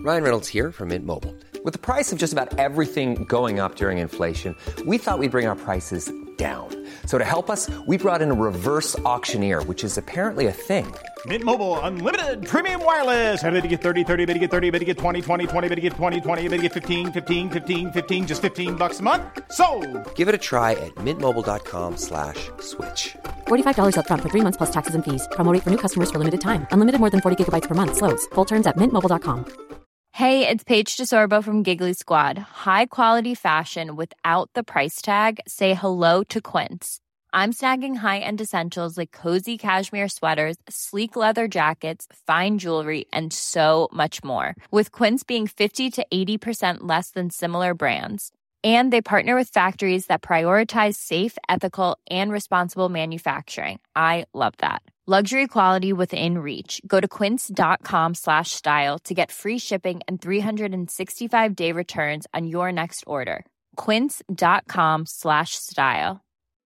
Ryan Reynolds here from Mint Mobile. With the price of just about everything going up during inflation, we thought we'd bring our prices down. So to help us, we brought in a reverse auctioneer, which is apparently a thing. Mint Mobile Unlimited Premium Wireless. How to get 30, 30, bit to get 30, bit to get 20, 20, 20, bit to get 20, 20, bit to get 15, 15, 15, 15, just $15 a month? Sold! Give it a try at mintmobile.com/switch. $45 up front for 3 months plus taxes and fees. Promo rate for new customers for limited time. Unlimited more than 40 gigabytes per month. Slows full terms at mintmobile.com. Hey, it's Paige DeSorbo from Giggly Squad. High quality fashion without the price tag. Say hello to Quince. I'm snagging high-end essentials like cozy cashmere sweaters, sleek leather jackets, fine jewelry, and so much more. With Quince being 50 to 80% less than similar brands. And they partner with factories that prioritize safe, ethical, and responsible manufacturing. I love that. Luxury quality within reach. Go to quince.com/style to get free shipping and 365-day returns on your next order. Quince.com/style.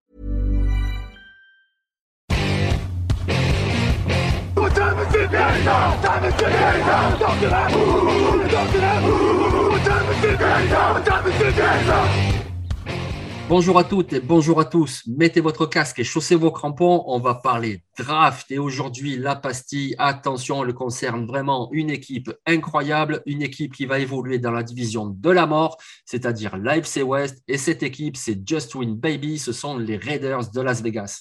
Bonjour à toutes et bonjour à tous. Mettez votre casque et chaussez vos crampons. On va parler draft. Et aujourd'hui, la pastille, attention, elle concerne vraiment une équipe incroyable, une équipe qui va évoluer dans la division de la mort, c'est-à-dire l'AFC West. Et cette équipe, c'est Just Win Baby. Ce sont les Raiders de Las Vegas.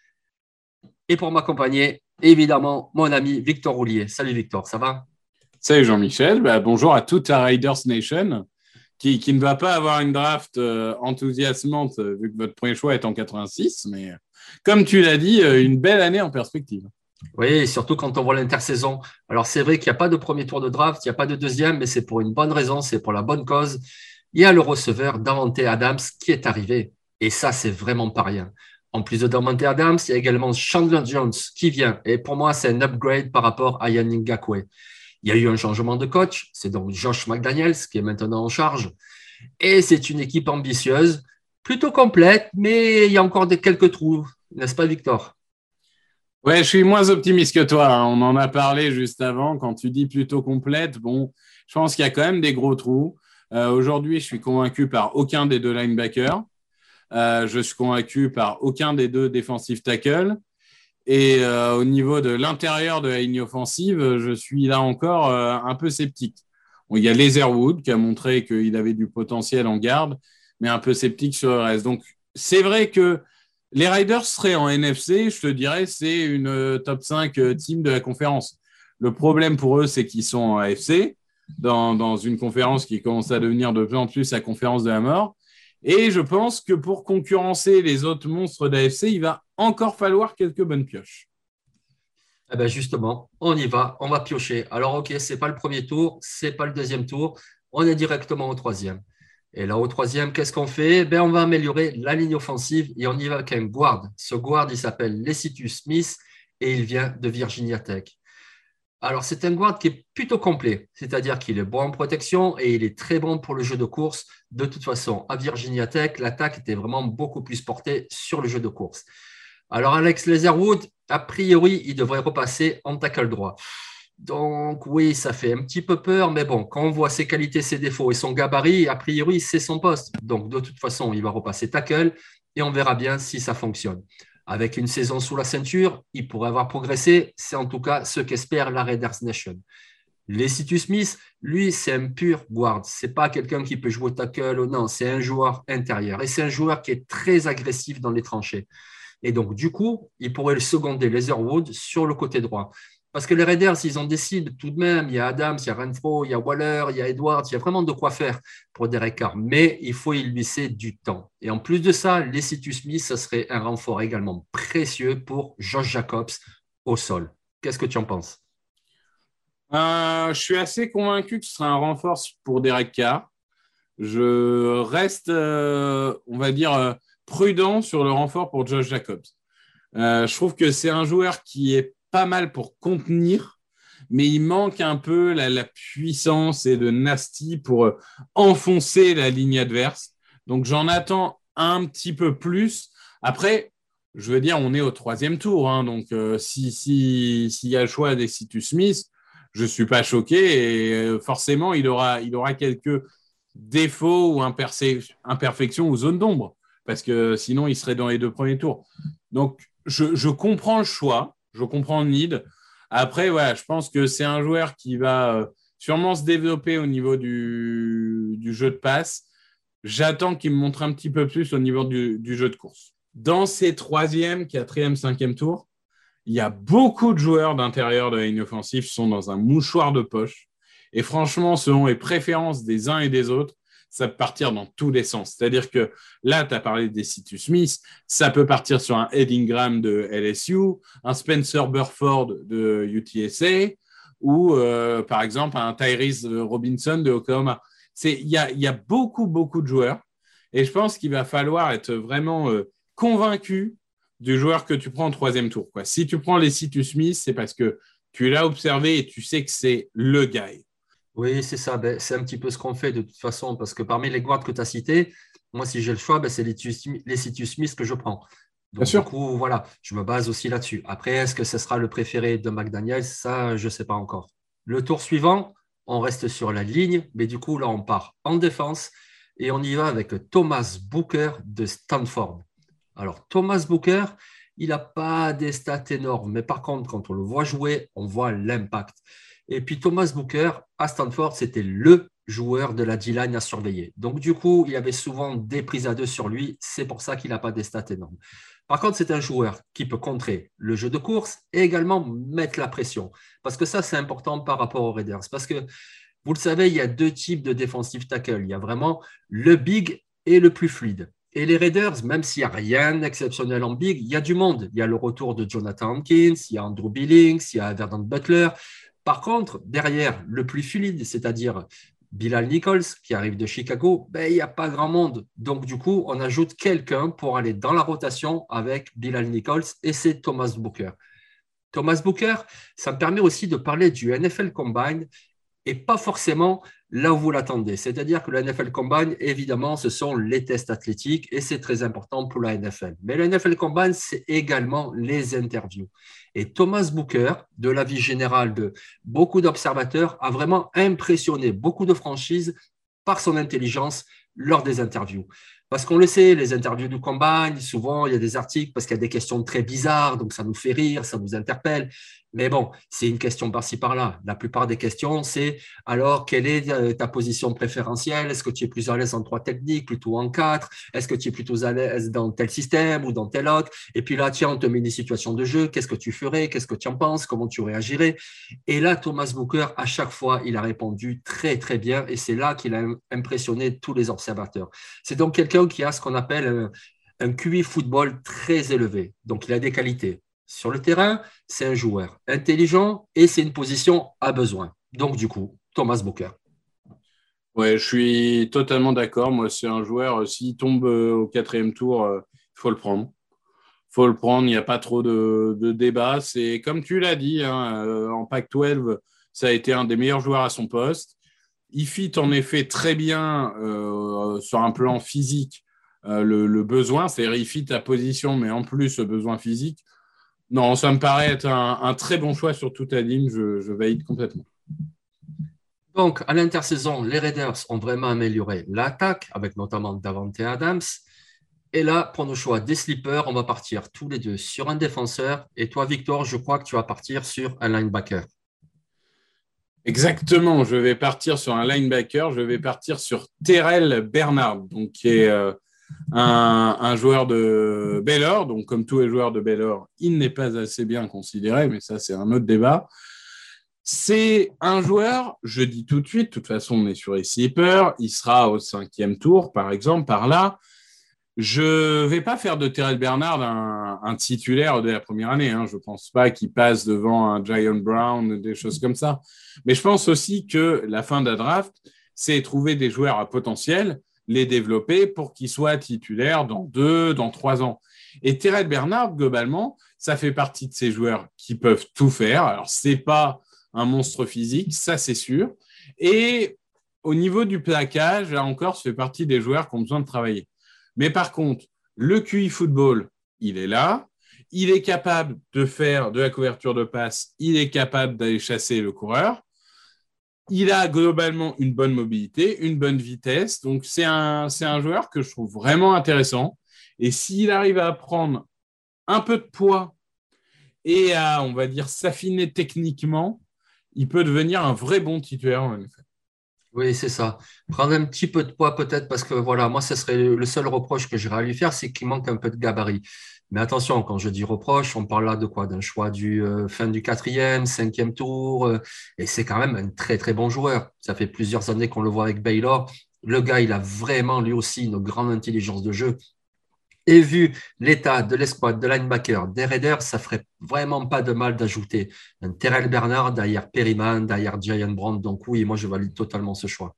Et pour m'accompagner, évidemment, mon ami Victor Roulier. Salut Victor, ça va? Salut Jean-Michel. Bonjour à toute la Raiders Nation qui ne va pas avoir une draft enthousiasmante vu que votre premier choix est en 86. Mais comme tu l'as dit, une belle année en perspective. Oui, surtout quand on voit l'intersaison. Alors, c'est vrai qu'il n'y a pas de premier tour de draft, il n'y a pas de deuxième, mais c'est pour une bonne raison, c'est pour la bonne cause. Il y a le receveur Davante Adams qui est arrivé. Et ça, c'est vraiment pas rien. En plus de Davante Adams, il y a également Chandler Jones qui vient. Et pour moi, c'est un upgrade par rapport à Yannick Ngakoue. Il y a eu un changement de coach. C'est donc Josh McDaniels qui est maintenant en charge. Et c'est une équipe ambitieuse, plutôt complète, mais il y a encore quelques trous. N'est-ce pas, Victor? Ouais, je suis moins optimiste que toi. On en a parlé juste avant. Quand tu dis plutôt complète, je pense qu'il y a quand même des gros trous. Aujourd'hui, je suis convaincu par aucun des deux linebackers. Je suis convaincu par aucun des deux defensive tackles. Et au niveau de l'intérieur de la ligne offensive, je suis là encore un peu sceptique. Bon, il y a Leatherwood qui a montré qu'il avait du potentiel en garde, mais un peu sceptique sur le reste. Donc, c'est vrai que les Raiders seraient en NFC, je te dirais, c'est une top 5 team de la conférence. Le problème pour eux, c'est qu'ils sont en AFC, dans une conférence qui commence à devenir de plus en plus la conférence de la mort. Et je pense que pour concurrencer les autres monstres d'AFC, il va encore falloir quelques bonnes pioches. Eh bien justement, on y va, on va piocher. Alors ok, ce n'est pas le premier tour, ce n'est pas le deuxième tour, on est directement au troisième. Et là, au troisième, qu'est-ce qu'on fait? On va améliorer la ligne offensive et on y va avec un guard. Ce guard, il s'appelle Lecitus Smith et il vient de Virginia Tech. Alors, c'est un guard qui est plutôt complet, c'est-à-dire qu'il est bon en protection et il est très bon pour le jeu de course. De toute façon, à Virginia Tech, l'attaque était vraiment beaucoup plus portée sur le jeu de course. Alors, Alex Leatherwood, a priori, il devrait repasser en tackle droit. Donc, oui, ça fait un petit peu peur, mais bon, quand on voit ses qualités, ses défauts et son gabarit, a priori, c'est son poste. Donc, de toute façon, il va repasser tackle et on verra bien si ça fonctionne. Avec une saison sous la ceinture, il pourrait avoir progressé. C'est en tout cas ce qu'espère la Raiders Nation. Lecitus Smith, lui, c'est un pur guard. Ce n'est pas quelqu'un qui peut jouer tackle ou non, c'est un joueur intérieur. Et c'est un joueur qui est très agressif dans les tranchées. Et donc, du coup, il pourrait le seconder Leatherwood sur le côté droit. Parce que les Raiders, ils en décident tout de même. Il y a Adams, il y a Renfro, il y a Waller, il y a Edwards. Il y a vraiment de quoi faire pour Derek Carr. Mais il faut y laisser du temps. Et en plus de ça, Lecitus Smith, ça serait un renfort également précieux pour Josh Jacobs au sol. Qu'est-ce que tu en penses? Je suis assez convaincu que ce sera un renfort pour Derek Carr. Je reste, on va dire, prudent sur le renfort pour Josh Jacobs. Je trouve que c'est un joueur qui est pas mal pour contenir, mais il manque un peu la puissance et de nasty pour enfoncer la ligne adverse. Donc, j'en attends un petit peu plus. Après, je veux dire, on est au troisième tour. Donc, s'il y a le choix des Lecitus Smith, je ne suis pas choqué et forcément, il aura quelques défauts ou imperfections ou zones d'ombre parce que sinon, il serait dans les 2 premiers tours. Donc, je comprends le choix, je comprends le need. Après, voilà, je pense que c'est un joueur qui va sûrement se développer au niveau du jeu de passe. J'attends qu'il me montre un petit peu plus au niveau du jeu de course. Dans ces 3e, 4e, 5e tours, il y a beaucoup de joueurs d'intérieur de la ligne offensive qui sont dans un mouchoir de poche. Et franchement, selon les préférences des uns et des autres, ça peut partir dans tous les sens. C'est-à-dire que là, tu as parlé des Cetus Smith, ça peut partir sur un Ed Ingram de LSU, un Spencer Burford de UTSA, ou par exemple un Tyrese Robinson de Oklahoma. Il y a beaucoup, beaucoup de joueurs. Et je pense qu'il va falloir être vraiment convaincu du joueur que tu prends en 3e tour, quoi. Si tu prends les Cetus Smith, c'est parce que tu l'as observé et tu sais que c'est le gars. Oui, c'est ça. C'est un petit peu ce qu'on fait de toute façon, parce que parmi les guards que tu as cités, moi, si j'ai le choix, c'est les Cetus Smith que je prends. Donc, du coup, voilà, je me base aussi là-dessus. Après, est-ce que ce sera le préféré de McDaniels? Ça, je ne sais pas encore. Le tour suivant, on reste sur la ligne, mais du coup, là, on part en défense et on y va avec Thomas Booker de Stanford. Alors, Thomas Booker, il n'a pas des stats énormes, mais par contre, quand on le voit jouer, on voit l'impact. Et puis, Thomas Booker, à Stanford, c'était le joueur de la D-line à surveiller. Donc, du coup, il avait souvent des prises à 2 sur lui. C'est pour ça qu'il n'a pas des stats énormes. Par contre, c'est un joueur qui peut contrer le jeu de course et également mettre la pression. Parce que ça, c'est important par rapport aux Raiders. Parce que, vous le savez, il y a 2 types de defensive tackle. Il y a vraiment le big et le plus fluide. Et les Raiders, même s'il n'y a rien d'exceptionnel en big, il y a du monde. Il y a le retour de Jonathan Hankins, il y a Andrew Billings, il y a Verdant Butler. Par contre, derrière le plus fluide, c'est-à-dire Bilal Nichols, qui arrive de Chicago, il n'y a pas grand monde. Donc, du coup, on ajoute quelqu'un pour aller dans la rotation avec Bilal Nichols et c'est Thomas Booker. Thomas Booker, ça me permet aussi de parler du NFL Combine et pas forcément là où vous l'attendez. C'est-à-dire que le NFL Combine, évidemment, ce sont les tests athlétiques et c'est très important pour la NFL. Mais le NFL Combine, c'est également les interviews. Et Thomas Booker, de l'avis général de beaucoup d'observateurs, a vraiment impressionné beaucoup de franchises par son intelligence lors des interviews. Parce qu'on le sait, les interviews du Combine, souvent, il y a des articles parce qu'il y a des questions très bizarres, donc ça nous fait rire, ça nous interpelle. Mais bon, c'est une question par-ci, par-là. La plupart des questions, c'est alors, quelle est ta position préférentielle? Est-ce que tu es plus à l'aise en 3 techniques, plutôt en 4? Est-ce que tu es plutôt à l'aise dans tel système ou dans tel autre? Et puis là, tiens, on te met une situation de jeu. Qu'est-ce que tu ferais? Qu'est-ce que tu en penses? Comment tu réagirais? Et là, Thomas Booker, à chaque fois, il a répondu très, très bien. Et c'est là qu'il a impressionné tous les observateurs. C'est donc quelqu'un qui a ce qu'on appelle un QI football très élevé. Donc, il a des qualités. Sur le terrain, c'est un joueur intelligent et c'est une position à besoin. Donc, du coup, Thomas Booker. Ouais, je suis totalement d'accord. Moi, c'est un joueur, s'il tombe au 4e tour, il faut le prendre. Il faut le prendre, il n'y a pas trop de débat. C'est comme tu l'as dit, en Pac-12, ça a été un des meilleurs joueurs à son poste. Il fit en effet très bien sur un plan physique le besoin, c'est-à-dire il fit ta position, mais en plus le besoin physique. Non, ça me paraît être un très bon choix sur toute la ligne. Je valide complètement. Donc, à l'intersaison, les Raiders ont vraiment amélioré l'attaque, avec notamment Davante Adams. Et là, pour nos choix des sleepers, on va partir tous les deux sur un défenseur. Et toi, Victor, je crois que tu vas partir sur un linebacker. Exactement, je vais partir sur un linebacker. Je vais partir sur Terrell Bernard, donc, qui est un joueur de Baylor. Donc, comme tous les joueurs de Baylor, il n'est pas assez bien considéré, mais ça, c'est un autre débat. C'est un joueur, je dis tout de suite, de toute façon, on est sur les sleepers, il sera au 5e tour, par exemple, par là. Je ne vais pas faire de Terrell Bernard un titulaire de la première année. Je ne pense pas qu'il passe devant un Giant Brown, des choses comme ça. Mais je pense aussi que la fin de la draft, c'est trouver des joueurs à potentiel, les développer pour qu'ils soient titulaires dans 2, dans 3 ans. Et Terrell Bernard, globalement, ça fait partie de ces joueurs qui peuvent tout faire. Alors, ce n'est pas un monstre physique, ça c'est sûr. Et au niveau du plaquage, là encore, ça fait partie des joueurs qui ont besoin de travailler. Mais par contre, le QI football, il est là. il est capable de faire de la couverture de passe, il est capable d'aller chasser le coureur. Il a globalement une bonne mobilité, une bonne vitesse. Donc, c'est un joueur que je trouve vraiment intéressant. Et s'il arrive à prendre un peu de poids et à, on va dire, s'affiner techniquement, il peut devenir un vrai bon titulaire en effet. Oui, c'est ça. Prendre un petit peu de poids peut-être parce que voilà, moi, ce serait le seul reproche que j'irais à lui faire, c'est qu'il manque un peu de gabarit. Mais attention, quand je dis reproche, on parle là de quoi? D'un choix du fin du 4e, 5e tour. Et c'est quand même un très, très bon joueur. Ça fait plusieurs années qu'on le voit avec Baylor. Le gars, il a vraiment lui aussi une grande intelligence de jeu. Et vu l'état de l'escouade, de linebacker, des Raiders, ça ferait vraiment pas de mal d'ajouter un Terrell Bernard derrière Perryman, derrière Jaylen Brown. Donc oui, moi je valide totalement ce choix.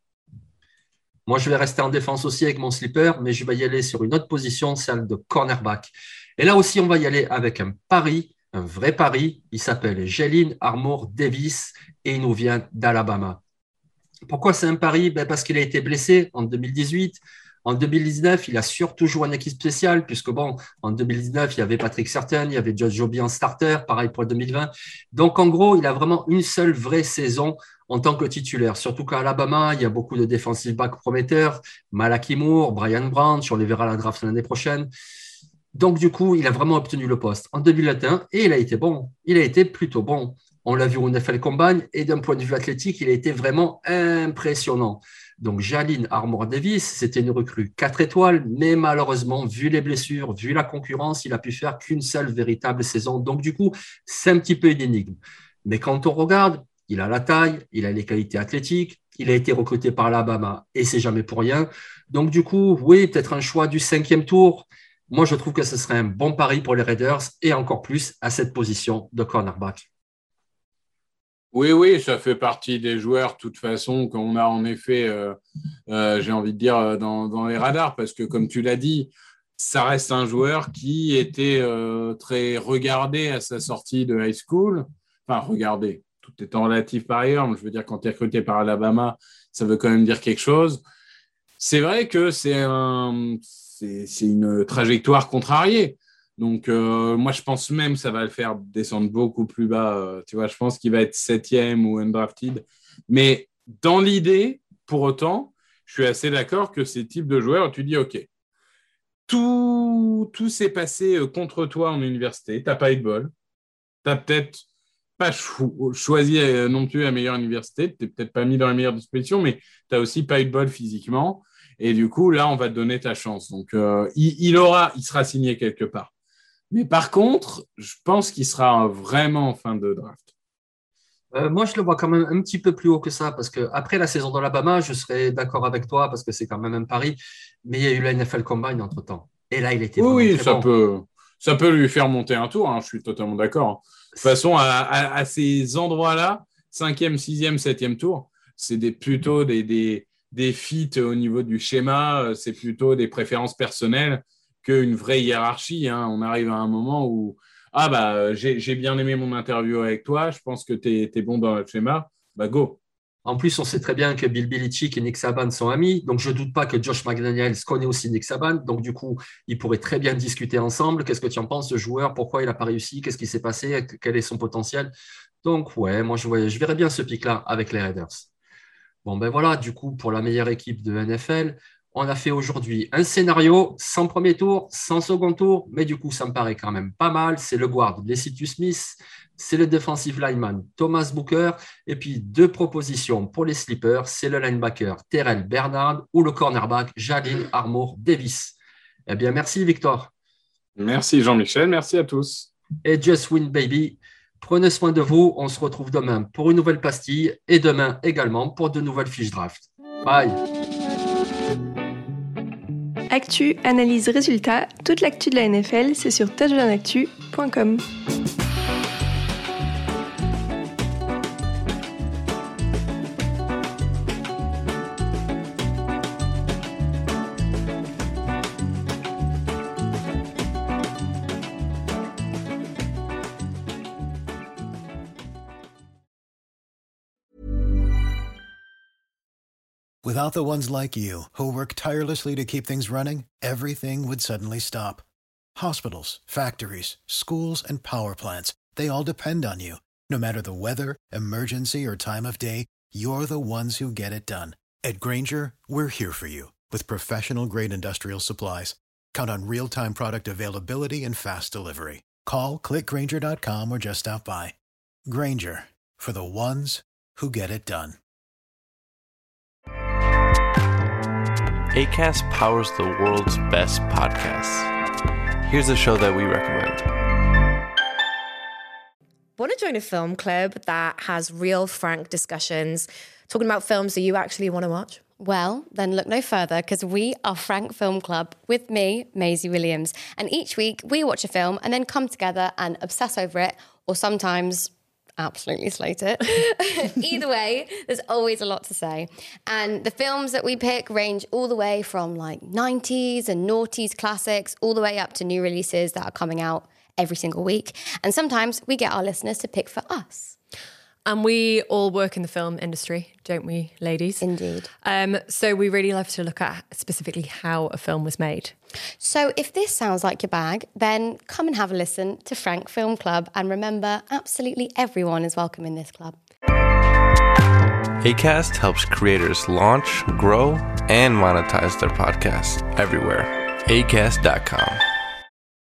Moi je vais rester en défense aussi avec mon slipper, mais je vais y aller sur une autre position, celle de cornerback. Et là aussi, on va y aller avec un pari, un vrai pari. Il s'appelle Jalen Armour Davis et il nous vient d'Alabama. Pourquoi c'est un pari? Parce qu'il a été blessé en 2018. En 2019, il a surtout joué en équipe spéciale, puisque bon, en 2019, il y avait Patrick Surtain, il y avait Josh Joby en starter, pareil pour 2020. Donc, en gros, il a vraiment une seule vraie saison en tant que titulaire. Surtout qu'à Alabama, il y a beaucoup de defensive backs prometteurs, Malaki Moore, Brian Brown, on les verra à la draft l'année prochaine. Donc, du coup, il a vraiment obtenu le poste en 2021 et il a été bon. Il a été plutôt bon. On l'a vu au NFL Combine et d'un point de vue athlétique, il a été vraiment impressionnant. Donc, Jalen Armour Davis, c'était une recrue 4 étoiles, mais malheureusement, vu les blessures, vu la concurrence, il a pu faire qu'une seule véritable saison. Donc, du coup, c'est un petit peu une énigme. Mais quand on regarde, il a la taille, il a les qualités athlétiques, il a été recruté par l'Alabama et c'est jamais pour rien. Donc, du coup, oui, peut-être un choix du 5e tour. Moi, je trouve que ce serait un bon pari pour les Raiders et encore plus à cette position de cornerback. Oui, ça fait partie des joueurs, de toute façon, qu'on a en effet, j'ai envie de dire, dans les radars, parce que comme tu l'as dit, ça reste un joueur qui était très regardé à sa sortie de high school. Enfin, regardé, tout étant relatif par ailleurs, mais je veux dire, quand tu es recruté par Alabama, ça veut quand même dire quelque chose. C'est vrai que c'est une trajectoire contrariée. Donc, moi, je pense même que ça va le faire descendre beaucoup plus bas. Tu vois, je pense qu'il va être 7e ou undrafted. Mais dans l'idée, pour autant, je suis assez d'accord que ces types de joueurs, tu dis, OK, tout s'est passé contre toi en université. Tu n'as pas eu de bol. Tu n'as peut-être pas choisi non plus la meilleure université. Tu n'es peut-être pas mis dans la meilleure disposition, mais tu n'as aussi pas eu de bol physiquement. Et du coup, là, on va te donner ta chance. Donc, il sera signé quelque part. Mais par contre, je pense qu'il sera vraiment en fin de draft. Moi, je le vois quand même un petit peu plus haut que ça, parce qu'après la saison d'Alabama, je serais d'accord avec toi, parce que c'est quand même un pari, mais il y a eu la NFL Combine entre-temps. Et là, il était vraiment très bon. Ça peut lui faire monter un tour, hein, je suis totalement d'accord. De toute façon, à ces endroits-là, 5e, 6e, 7e tour, c'est plutôt des fits au niveau du schéma, c'est plutôt des préférences personnelles qu'une vraie hiérarchie. Hein. On arrive à un moment où j'ai bien aimé mon interview avec toi, je pense que tu es bon dans le schéma, go. En plus, on sait très bien que Bill Belichick et Nick Saban sont amis, donc je ne doute pas que Josh McDaniels connaît aussi Nick Saban, donc du coup, ils pourraient très bien discuter ensemble. Qu'est-ce que tu en penses, ce joueur? Pourquoi il n'a pas réussi? Qu'est-ce qui s'est passé? Quel est son potentiel? Donc ouais, moi je verrais bien ce pic-là avec les Raiders. Bon ben voilà, du coup, pour la meilleure équipe de NFL, on a fait aujourd'hui un scénario sans premier tour, sans second tour, mais du coup, ça me paraît quand même pas mal. C'est le guard Lecitus Smith, c'est le defensive lineman Thomas Booker, et puis 2 propositions pour les sleepers, c'est le linebacker Terrell Bernard ou le cornerback Jalen Armour Davis. Eh bien, merci Victor. Merci Jean-Michel, merci à tous. Et just win baby. Prenez soin de vous, on se retrouve demain pour une nouvelle pastille et demain également pour de nouvelles fiches draft. Bye. Actu, analyse, résultat, toute l'actu de la NFL, c'est sur touchdownactu.com. Without the ones like you, who work tirelessly to keep things running, everything would suddenly stop. Hospitals, factories, schools, and power plants, they all depend on you. No matter the weather, emergency, or time of day, you're the ones who get it done. At Grainger, we're here for you with professional-grade industrial supplies. Count on real-time product availability and fast delivery. Call, click Grainger.com, or just stop by. Grainger, for the ones who get it done. Acast powers the world's best podcasts. Here's a show that we recommend. Want to join a film club that has real, frank discussions, talking about films that you actually want to watch? Well, then look no further, because we are Frank Film Club with me, Maisie Williams. And each week we watch a film and then come together and obsess over it, or sometimes absolutely slate it. Either way, there's always a lot to say. And the films that we pick range all the way from like 90s and noughties classics, all the way up to new releases that are coming out every single week. And sometimes we get our listeners to pick for us. And we all work in the film industry, don't we, ladies? Indeed. So we really love to look at specifically how a film was made. So if this sounds like your bag, then come and have a listen to Frank Film Club. And remember, absolutely everyone is welcome in this club. Acast helps creators launch, grow, and monetize their podcasts everywhere. Acast.com.